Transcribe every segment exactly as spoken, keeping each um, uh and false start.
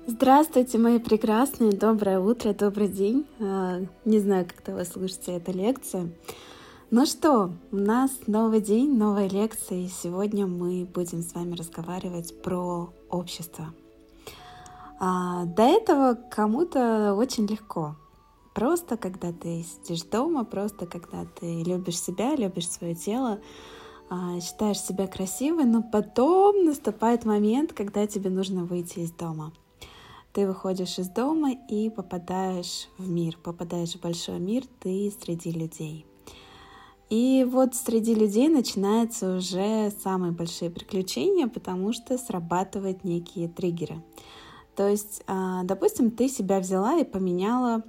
Здравствуйте, мои прекрасные, доброе утро, добрый день. А, Не знаю, когда вы слушаете эту лекцию. Ну что, у нас новый день, новая лекция, и сегодня мы будем с вами разговаривать про общество. А, До этого кому-то очень легко. Просто когда ты сидишь дома, просто когда ты любишь себя, любишь свое тело, а, считаешь себя красивой, но потом наступает момент, когда тебе нужно выйти из дома. Ты выходишь из дома и попадаешь в мир, попадаешь в большой мир, ты среди людей. И вот среди людей начинаются уже самые большие приключения, потому что срабатывают некие триггеры. То есть, а, допустим, ты себя взяла и поменяла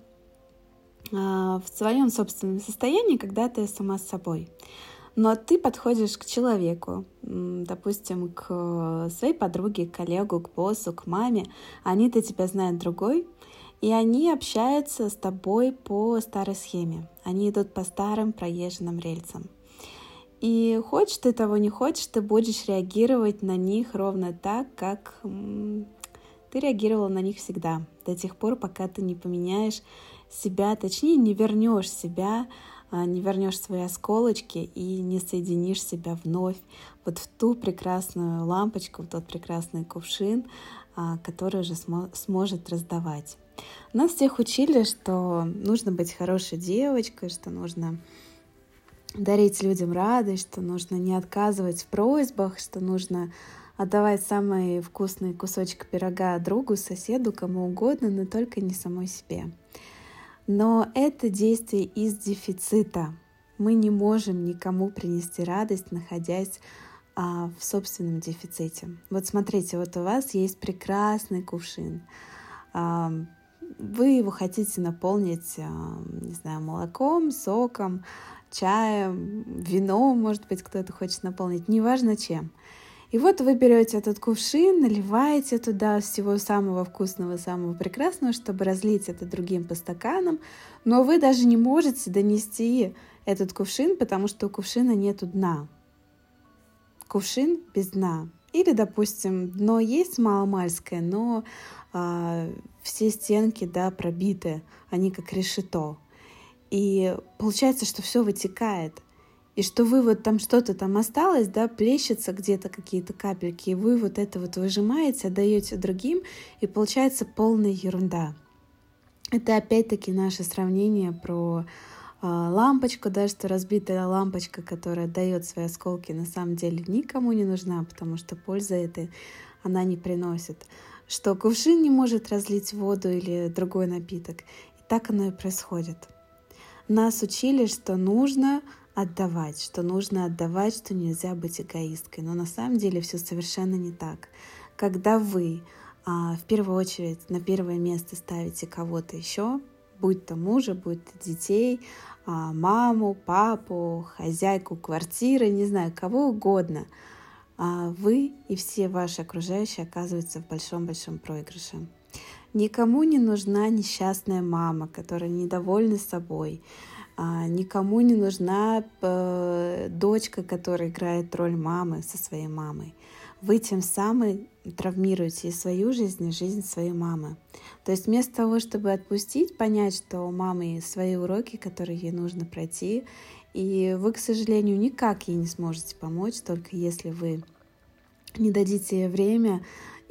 а, в своем собственном состоянии, когда ты сама с собой. Но ты подходишь к человеку, м, допустим, к своей подруге, к коллегу, к боссу, к маме. Они-то тебя знают другой, и они общаются с тобой по старой схеме. Они идут по старым проезженным рельсам. И хочешь ты того, не хочешь, ты будешь реагировать на них ровно так, как м, ты реагировала на них всегда, до тех пор, пока ты не поменяешь себя, точнее, не вернешь себя, а, не вернешь свои осколочки и не соединишь себя вновь вот в ту прекрасную лампочку, в тот прекрасный кувшин, а, который уже смо- сможет раздавать. Нас всех учили, что нужно быть хорошей девочкой, что нужно дарить людям радость, что нужно не отказывать в просьбах, что нужно отдавать самый вкусный кусочек пирога другу, соседу, кому угодно, но только не самой себе. Но это действие из дефицита. Мы не можем никому принести радость, находясь а, в собственном дефиците. Вот смотрите, вот у вас есть прекрасный кувшин. А, вы его хотите наполнить, а, не знаю, молоком, соком, чаем, вином, может быть, кто-то хочет наполнить, неважно чем. И вот вы берете этот кувшин, наливаете туда всего самого вкусного, самого прекрасного, чтобы разлить это другим по стаканам, но вы даже не можете донести этот кувшин, потому что у кувшина нету дна. Кувшин без дна. Или, допустим, дно есть маломальское, но а, все стенки, да, пробиты, они как решето. И получается, что все вытекает. И что вы вот там что-то там осталось, да, плещется где-то какие-то капельки, и вы вот это вот выжимаете, отдаете другим, и получается полная ерунда. Это опять-таки наше сравнение про э, лампочку, да, что разбитая лампочка, которая дает свои осколки, на самом деле никому не нужна, потому что пользы этой она не приносит. Что кувшин не может разлить воду или другой напиток. И так оно и происходит. Нас учили, что нужно отдавать, что нужно отдавать, что нельзя быть эгоисткой. Но на самом деле все совершенно не так. Когда вы а, в первую очередь на первое место ставите кого-то еще, будь то мужа, будь то детей, а, маму, папу, хозяйку квартиры, не знаю, кого угодно, а вы и все ваши окружающие оказываются в большом-большом проигрыше. Никому не нужна несчастная мама, которая недовольна собой. А, никому не нужна э, дочка, которая играет роль мамы со своей мамой. Вы тем самым травмируете и свою жизнь, и жизнь своей мамы. То есть вместо того, чтобы отпустить, понять, что у мамы свои уроки, которые ей нужно пройти, и вы, к сожалению, никак ей не сможете помочь, только если вы не дадите ей время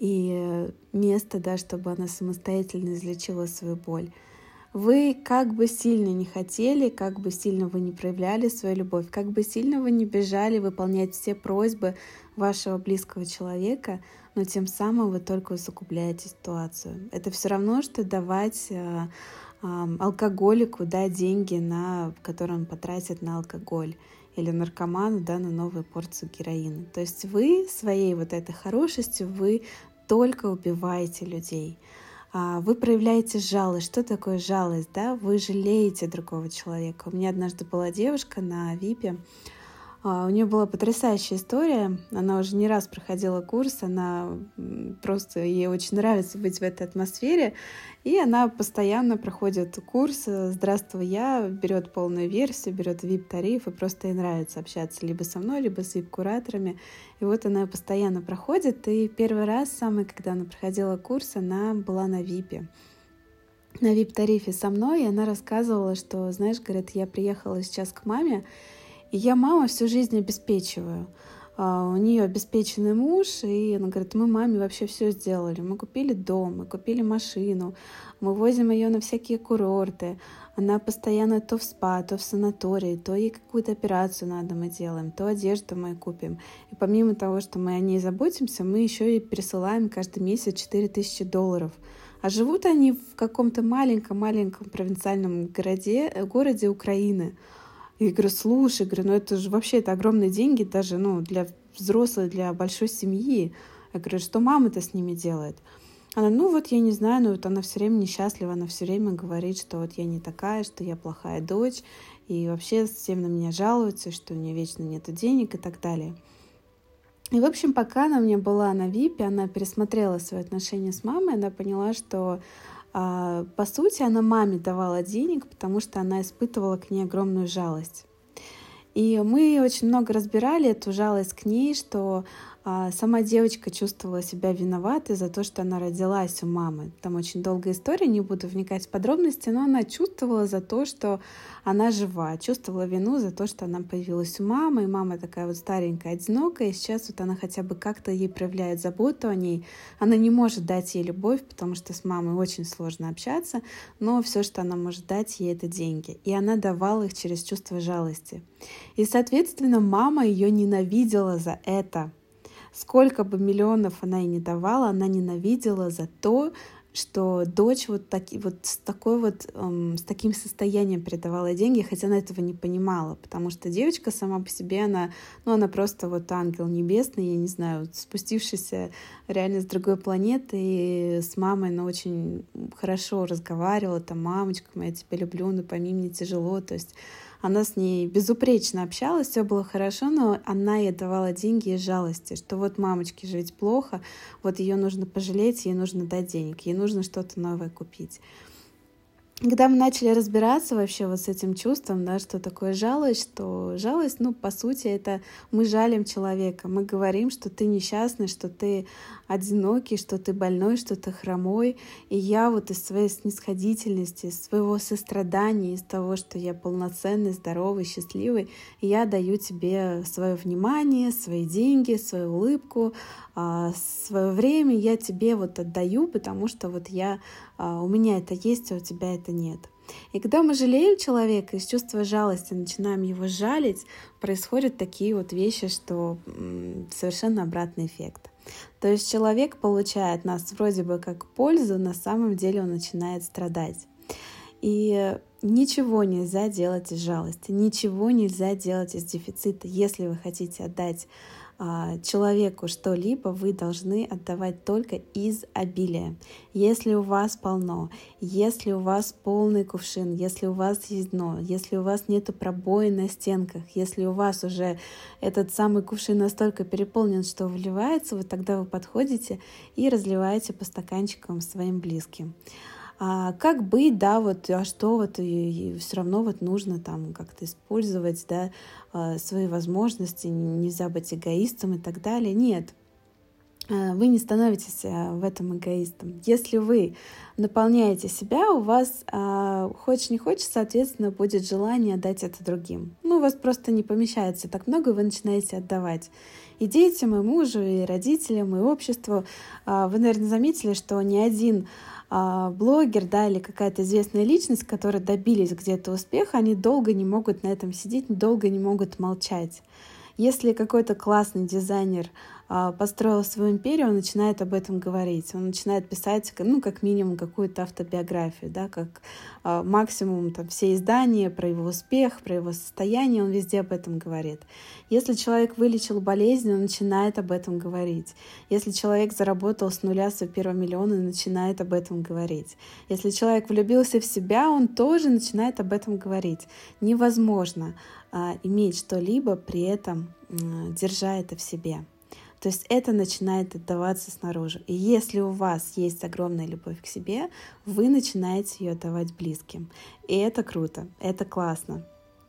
и место, да, чтобы она самостоятельно излечила свою боль. Вы как бы сильно не хотели, как бы сильно вы не проявляли свою любовь, как бы сильно вы не бежали выполнять все просьбы вашего близкого человека, но тем самым вы только усугубляете ситуацию. Это все равно, что давать э, э, алкоголику, да, деньги, на, которые он потратит на алкоголь, или наркоману, да, на новую порцию героина. То есть вы своей вот этой хорошестью, вы только убиваете людей. Вы проявляете жалость. Что такое жалость? Да? Вы жалеете другого человека. У меня однажды была девушка на випе, У нее была потрясающая история. Она уже не раз проходила курс, она просто, ей очень нравится быть в этой атмосфере. И она постоянно проходит курс «Здравствуй, я», берет полную версию, берет ви ай пи-тариф, и просто ей нравится общаться либо со мной, либо с ви ай пи-кураторами. И вот она постоянно проходит. И первый раз, самый, когда она проходила курс, она была на ви ай пи. На ви ай пи-тарифе со мной, и она рассказывала, что, знаешь, говорит, я приехала сейчас к маме, и я маму всю жизнь обеспечиваю. Uh, у нее обеспеченный муж, и она говорит, мы маме вообще все сделали. Мы купили дом, мы купили машину, мы возим ее на всякие курорты. Она постоянно то в спа, то в санатории, то ей какую-то операцию надо мы делаем, то одежду мы купим. И помимо того, что мы о ней заботимся, мы еще и пересылаем каждый месяц четыре тысячи долларов. А живут они в каком-то маленьком-маленьком провинциальном городе, городе Украины. И я говорю, слушай, говорю, ну это же вообще это огромные деньги даже ну, для взрослой, для большой семьи. Я говорю, что мама-то с ними делает? Она, ну вот я не знаю, но вот она все время несчастлива, она все время говорит, что вот я не такая, что я плохая дочь, и вообще всем на меня жалуются, что у нее вечно нет денег и так далее. И, в общем, пока она у меня была на ви ай пи, она пересмотрела свои отношения с мамой, она поняла, что А, по сути, она маме давала денег, потому что она испытывала к ней огромную жалость. И мы очень много разбирали эту жалость к ней, что а, сама девочка чувствовала себя виноватой за то, что она родилась у мамы. Там очень долгая история, не буду вникать в подробности, но она чувствовала за то, что она жива, чувствовала вину за то, что она появилась у мамы, и мама такая вот старенькая, одинокая, и сейчас вот она хотя бы как-то ей проявляет заботу о ней. Она не может дать ей любовь, потому что с мамой очень сложно общаться, но все, что она может дать ей, это деньги. И она давала их через чувство жалости. И, соответственно, мама ее ненавидела за это. Сколько бы миллионов она ей не давала, она ненавидела за то, что дочь вот, таки, вот, с, такой вот эм, с таким состоянием передавала деньги, хотя она этого не понимала, потому что девочка сама по себе, она, ну, она просто вот ангел небесный, я не знаю, спустившийся реально с другой планеты, и с мамой она очень хорошо разговаривала, там, мамочка моя, я тебя люблю, но пойми, мне тяжело, то есть она с ней безупречно общалась, все было хорошо, но она ей давала деньги из жалости, что вот мамочке жить плохо, вот ее нужно пожалеть, ей нужно дать денег, ей нужно что-то новое купить. Когда мы начали разбираться вообще вот с этим чувством, да, что такое жалость, что жалость, ну, по сути, это мы жалим человека, мы говорим, что ты несчастный, что ты одинокий, что ты больной, что ты хромой, и я вот из своей снисходительности, из своего сострадания, из того, что я полноценный, здоровый, счастливый, я даю тебе свое внимание, свои деньги, свою улыбку, свое время я тебе вот отдаю, потому что вот я, у меня это есть, а у тебя это нет. И когда мы жалеем человека из чувства жалости, начинаем его жалить, происходят такие вот вещи, что совершенно обратный эффект. То есть человек получает нас вроде бы как пользу, на самом деле он начинает страдать. И ничего нельзя делать из жалости, ничего нельзя делать из дефицита. Если вы хотите отдать человеку что-либо, вы должны отдавать только из обилия. Если у вас полно, если у вас полный кувшин, если у вас есть дно, если у вас нет пробоин на стенках, если у вас уже этот самый кувшин настолько переполнен, что вливается, вот тогда вы подходите и разливаете по стаканчикам своим близким. А как быть, да, вот, а что вот, и, и все равно вот нужно там как-то использовать, да, свои возможности, нельзя быть эгоистом и так далее. Нет, вы не становитесь в этом эгоистом. Если вы наполняете себя, у вас, хочешь не хочешь, соответственно, будет желание отдать это другим. Ну, у вас просто не помещается так много, и вы начинаете отдавать. И детям, и мужу, и родителям, и обществу. Вы, наверное, заметили, что ни один блогер, да, или какая-то известная личность, которые добились где-то успеха, они долго не могут на этом сидеть, долго не могут молчать. Если какой-то классный дизайнер построил свою империю, он начинает об этом говорить. Он начинает писать, ну, как минимум, какую-то автобиографию, да, как максимум там, все издания про его успех, про его состояние, он везде об этом говорит. Если человек вылечил болезнь, он начинает об этом говорить. Если человек заработал с нуля свой первый миллион, он начинает об этом говорить. Если человек влюбился в себя, он тоже начинает об этом говорить. Невозможно а, иметь что-либо, при этом а, держа это в себе. То есть это начинает отдаваться снаружи. И если у вас есть огромная любовь к себе, вы начинаете ее отдавать близким. И это круто, это классно.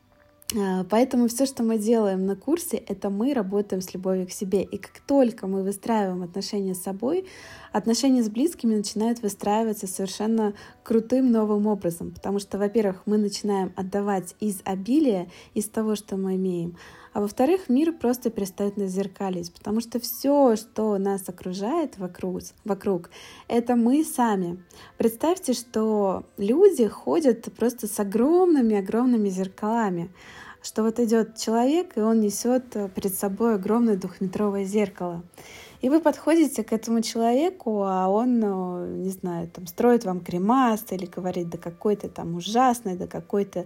Поэтому все, что мы делаем на курсе, это мы работаем с любовью к себе. И как только мы выстраиваем отношения с собой, отношения с близкими начинают выстраиваться совершенно крутым новым образом. Потому что, во-первых, мы начинаем отдавать из обилия, из того, что мы имеем. А во-вторых, мир просто перестает нас зеркалить, потому что все, что нас окружает вокруг, вокруг, это мы сами. Представьте, что люди ходят просто с огромными-огромными зеркалами, что вот идет человек, и он несет перед собой огромное двухметровое зеркало. И вы подходите к этому человеку, а он, не знаю, там, строит вам гримас или говорит, да какой ты там ужасный, да какой ты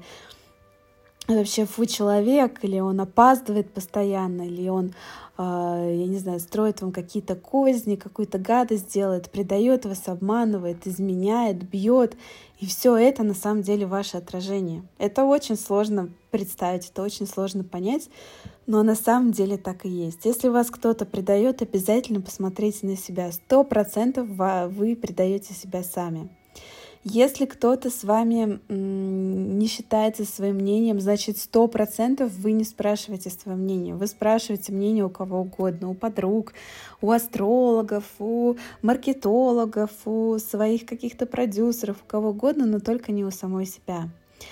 вообще фу человек, или он опаздывает постоянно, или он, э, я не знаю, строит вам какие-то козни, какую-то гадость делает, предает вас, обманывает, изменяет, бьет. И все это на самом деле ваше отражение. Это очень сложно представить, это очень сложно понять, но на самом деле так и есть. Если вас кто-то предает, обязательно посмотрите на себя. Сто процентов вы предаете себя сами. Если кто-то с вами не считается своим мнением, значит, сто процентов вы не спрашиваете свое мнение. Вы спрашиваете мнение у кого угодно, у подруг, у астрологов, у маркетологов, у своих каких-то продюсеров, у кого угодно, но только не у самой себя.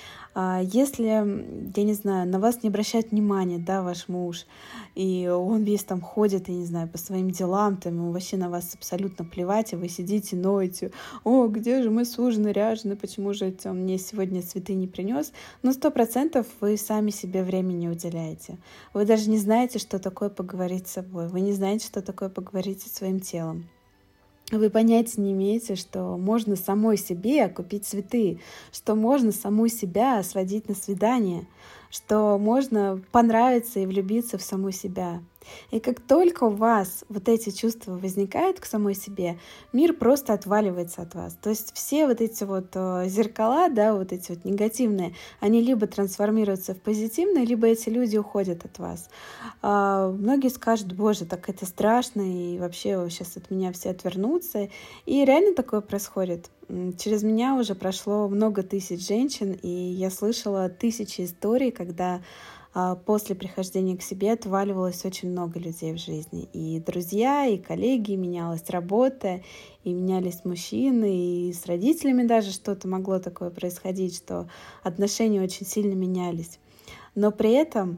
Если, я не знаю, на вас не обращает внимания, да, ваш муж, и он весь там ходит, я не знаю, по своим делам, там ему вообще на вас абсолютно плевать, и вы сидите, ноете, о, где же мой суженый, ряженый, почему же это он мне сегодня цветы не принес? Но сто процентов вы сами себе времени уделяете. Вы даже не знаете, что такое поговорить с собой, вы не знаете, что такое поговорить со своим телом. Вы понятия не имеете, что можно самой себе купить цветы, что можно саму себя сводить на свидание, что можно понравиться и влюбиться в саму себя. И как только у вас вот эти чувства возникают к самой себе, мир просто отваливается от вас. То есть все вот эти вот зеркала, да, вот эти вот негативные, они либо трансформируются в позитивные, либо эти люди уходят от вас. А многие скажут, боже, так это страшно, и вообще сейчас от меня все отвернутся. И реально такое происходит. Через меня уже прошло много тысяч женщин, и я слышала тысячи историй, когда после прихождения к себе отваливалось очень много людей в жизни. И друзья, и коллеги, менялась работа, и менялись мужчины, и с родителями даже что-то могло такое происходить, что отношения очень сильно менялись. Но при этом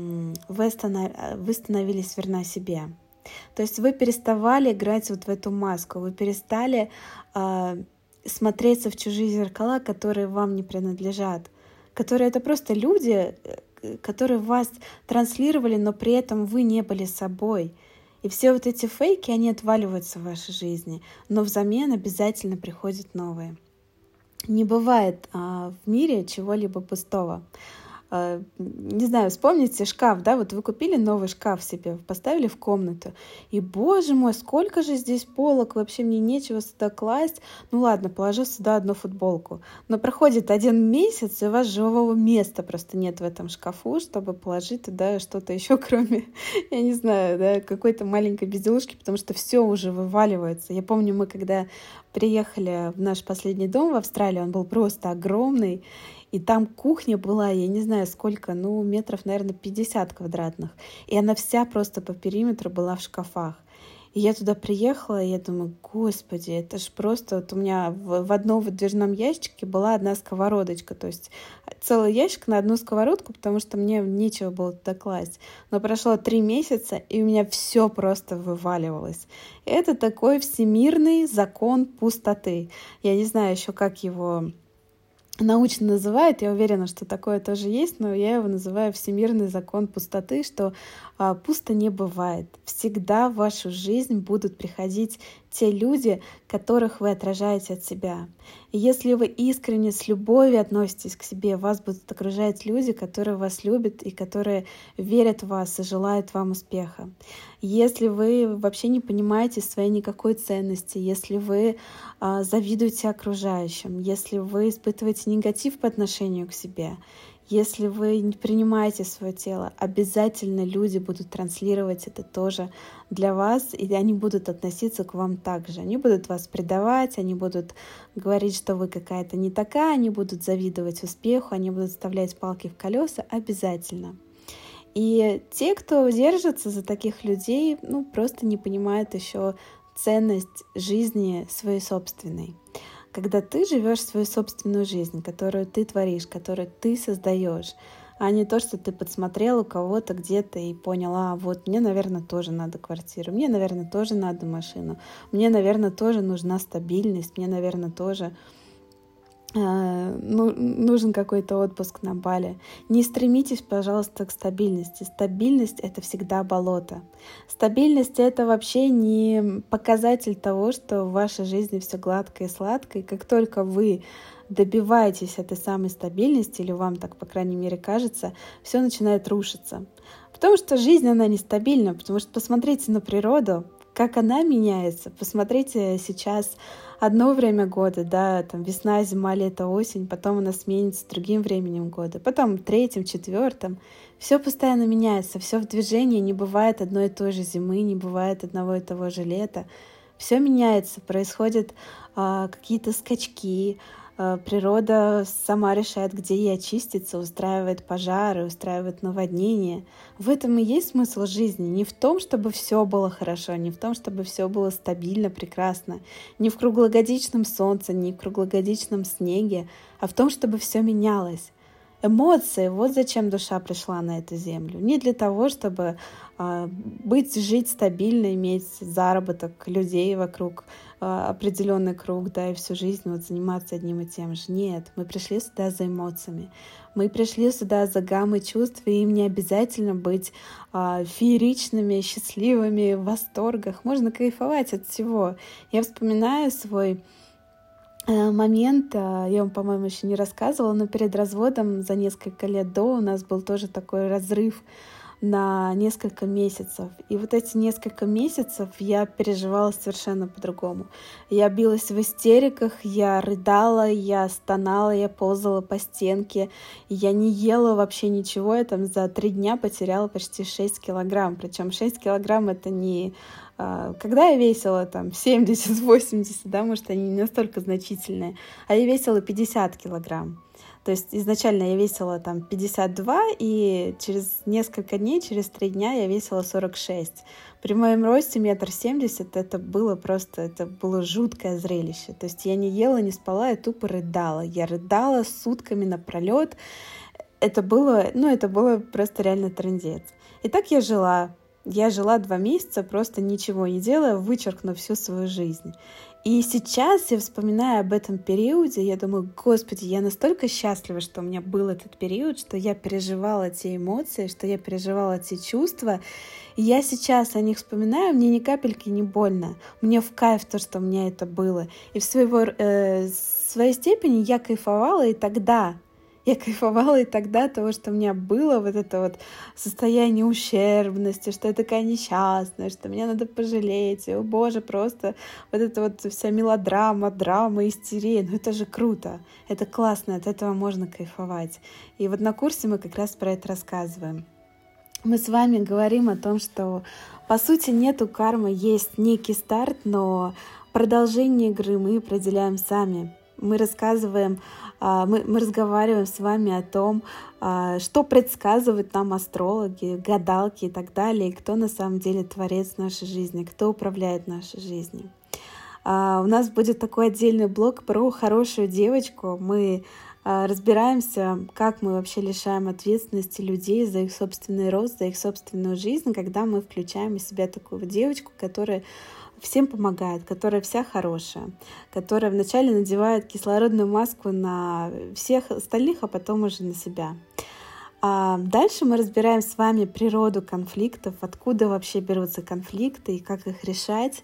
вы становились верны себе. То есть вы переставали играть вот в эту маску, вы перестали э, смотреться в чужие зеркала, которые вам не принадлежат, которые это просто люди, которые вас транслировали, но при этом вы не были собой. И все вот эти фейки, они отваливаются в вашей жизни, но взамен обязательно приходят новые. Не бывает а, в мире чего-либо пустого. А, не знаю, вспомните шкаф, да, вот вы купили новый шкаф себе, поставили в комнату, и, боже мой, сколько же здесь полок, вообще мне нечего сюда класть, ну ладно, положу сюда одну футболку. Но проходит один месяц, и у вас живого места просто нет в этом шкафу, чтобы положить туда что-то еще, кроме, я не знаю, да, какой-то маленькой безделушки, потому что все уже вываливается. Я помню, мы когда приехали в наш последний дом в Австралии, он был просто огромный, и там кухня была, я не знаю сколько, ну, метров, наверное, пятьдесят квадратных. И она вся просто по периметру была в шкафах. И я туда приехала, и я думаю, господи, это ж просто... Вот у меня в, в одном выдвижном ящике была одна сковородочка, то есть целый ящик на одну сковородку, потому что мне нечего было туда класть. Но прошло три месяца, и у меня все просто вываливалось. Это такой всемирный закон пустоты. Я не знаю еще, как его научно называют, я уверена, что такое тоже есть, но я его называю всемирный закон пустоты, что а, пусто не бывает. Всегда в вашу жизнь будут приходить те люди, которых вы отражаете от себя. И если вы искренне с любовью относитесь к себе, вас будут окружать люди, которые вас любят и которые верят в вас и желают вам успеха. Если вы вообще не понимаете своей никакой ценности, если вы а, завидуете окружающим, если вы испытываете негатив по отношению к себе, если вы не принимаете свое тело, обязательно люди будут транслировать это тоже для вас, и они будут относиться к вам так же. Они будут вас предавать, они будут говорить, что вы какая-то не такая, они будут завидовать успеху, они будут вставлять палки в колеса обязательно. И те, кто держится за таких людей, ну, просто не понимают еще ценность жизни своей собственной. Когда ты живешь свою собственную жизнь, которую ты творишь, которую ты создаешь, а не то, что ты подсмотрел у кого-то где-то и поняла, а вот мне, наверное, тоже надо квартиру, мне, наверное, тоже надо машину, мне, наверное, тоже нужна стабильность, мне, наверное, тоже ну, нужен какой-то отпуск на Бали. Не стремитесь, пожалуйста, к стабильности. Стабильность — это всегда болото. Стабильность — это вообще не показатель того, что в вашей жизни все гладко и сладко. И как только вы добиваетесь этой самой стабильности, или вам так, по крайней мере, кажется, все начинает рушиться. Потому что жизнь, она нестабильна. Потому что посмотрите на природу, как она меняется. Посмотрите сейчас одно время года, да, там весна, зима, лето, осень, потом она сменится другим временем года, потом третьим, четвертым. Все постоянно меняется, все в движении, не бывает одной и той же зимы, не бывает одного и того же лета. Все меняется, происходят а, какие-то скачки, а, природа сама решает, где ей очиститься, устраивает пожары, устраивает наводнения. В этом и есть смысл жизни. Не в том, чтобы все было хорошо, не в том, чтобы все было стабильно, прекрасно, не в круглогодичном солнце, не в круглогодичном снеге, а в том, чтобы все менялось. Эмоции, вот зачем душа пришла на эту землю. Не для того, чтобы а, быть, жить стабильно, иметь заработок, людей вокруг, а, определенный круг, да, и всю жизнь вот заниматься одним и тем же. Нет, мы пришли сюда за эмоциями. Мы пришли сюда за гаммой чувств, и им не обязательно быть а, фееричными, счастливыми, в восторгах. Можно кайфовать от всего. Я вспоминаю свой момент, я вам, по-моему, еще не рассказывала, но перед разводом за несколько лет до у нас был тоже такой разрыв на несколько месяцев. И вот эти несколько месяцев я переживала совершенно по-другому. Я билась в истериках, я рыдала, я стонала, я ползала по стенке, я не ела вообще ничего. Я там за три дня потеряла почти шесть килограмм. Причем шесть килограмм — это не... Когда я весила там семьдесят-восемьдесят, да, может, они не настолько значительные, а я весила пятьдесят килограмм. То есть изначально я весила там пятьдесят два, и через несколько дней, через три дня я весила сорок шесть. При моем росте метр семьдесят это было просто, это было жуткое зрелище. То есть я не ела, не спала, я тупо рыдала. Я рыдала сутками напролет. Это было, ну, это было просто реально трындец. И так я жила. Я жила два месяца, просто ничего не делая, вычеркнув всю свою жизнь. И сейчас я вспоминаю об этом периоде, я думаю, Господи, я настолько счастлива, что у меня был этот период, что я переживала те эмоции, что я переживала те чувства. И я сейчас о них вспоминаю, мне ни капельки не больно. Мне в кайф то, что у меня это было. И в своего, э, в своей степени я кайфовала и тогда. Я кайфовала и тогда от того, что у меня было вот это вот состояние ущербности, что я такая несчастная, что меня надо пожалеть. И, о боже, просто вот эта вот вся мелодрама, драма, истерия. Ну это же круто, это классно, от этого можно кайфовать. И вот на курсе мы как раз про это рассказываем. Мы с вами говорим о том, что по сути нету кармы, есть некий старт, но продолжение игры мы определяем сами. Мы рассказываем, мы, мы разговариваем с вами о том, что предсказывают нам астрологи, гадалки и так далее, и кто на самом деле творец нашей жизни, кто управляет нашей жизнью. У нас будет такой отдельный блог про хорошую девочку. Мы разбираемся, как мы вообще лишаем ответственности людей за их собственный рост, за их собственную жизнь, когда мы включаем в себя такую девочку, которая всем помогает, которая вся хорошая, которая вначале надевает кислородную маску на всех остальных, а потом уже на себя. А дальше мы разбираем с вами природу конфликтов, откуда вообще берутся конфликты и как их решать.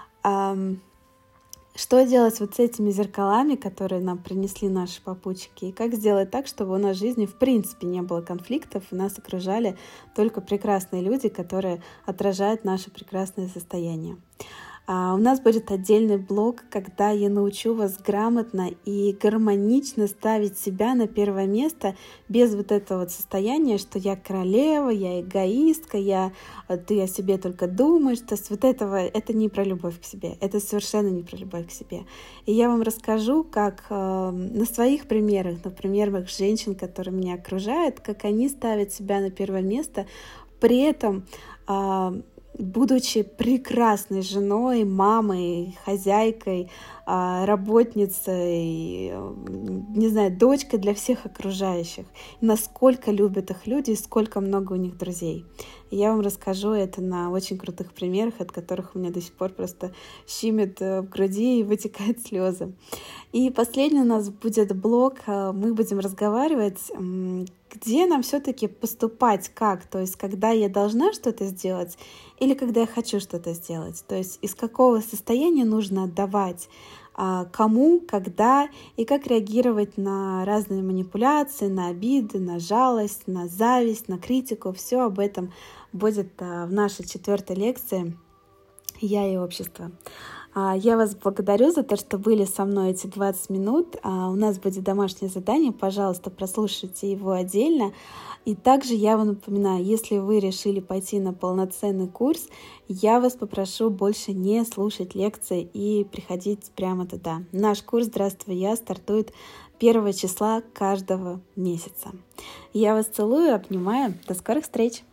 Что делать вот с этими зеркалами, которые нам принесли наши попутчики, и как сделать так, чтобы у нас в жизни в принципе не было конфликтов, и нас окружали только прекрасные люди, которые отражают наше прекрасное состояние. А у нас будет отдельный блог, когда я научу вас грамотно и гармонично ставить себя на первое место без вот этого вот состояния, что я королева, я эгоистка, я, ты о себе только думаешь. То есть вот этого, это не про любовь к себе, это совершенно не про любовь к себе. И я вам расскажу, как э, на своих примерах, на примерах женщин, которые меня окружают, как они ставят себя на первое место, при этом э, будучи прекрасной женой, мамой, хозяйкой, работницей, не знаю, дочкой для всех окружающих. Насколько любят их люди и сколько много у них друзей. И я вам расскажу это на очень крутых примерах, от которых у меня до сих пор просто щемит в груди и вытекают слезы. И последний у нас будет блог. Мы будем разговаривать, где нам все-таки поступать, как, то есть когда я должна что-то сделать или когда я хочу что-то сделать, то есть из какого состояния нужно отдавать, кому, когда и как реагировать на разные манипуляции, на обиды, на жалость, на зависть, на критику. Все об этом будет в нашей четвертой лекции «Я и общество». Я вас благодарю за то, что были со мной эти двадцать минут. У нас будет домашнее задание. Пожалуйста, прослушайте его отдельно. И также я вам напоминаю, если вы решили пойти на полноценный курс, я вас попрошу больше не слушать лекции и приходить прямо туда. Наш курс «Здравствуй, я» стартует первого числа каждого месяца. Я вас целую, обнимаю. До скорых встреч!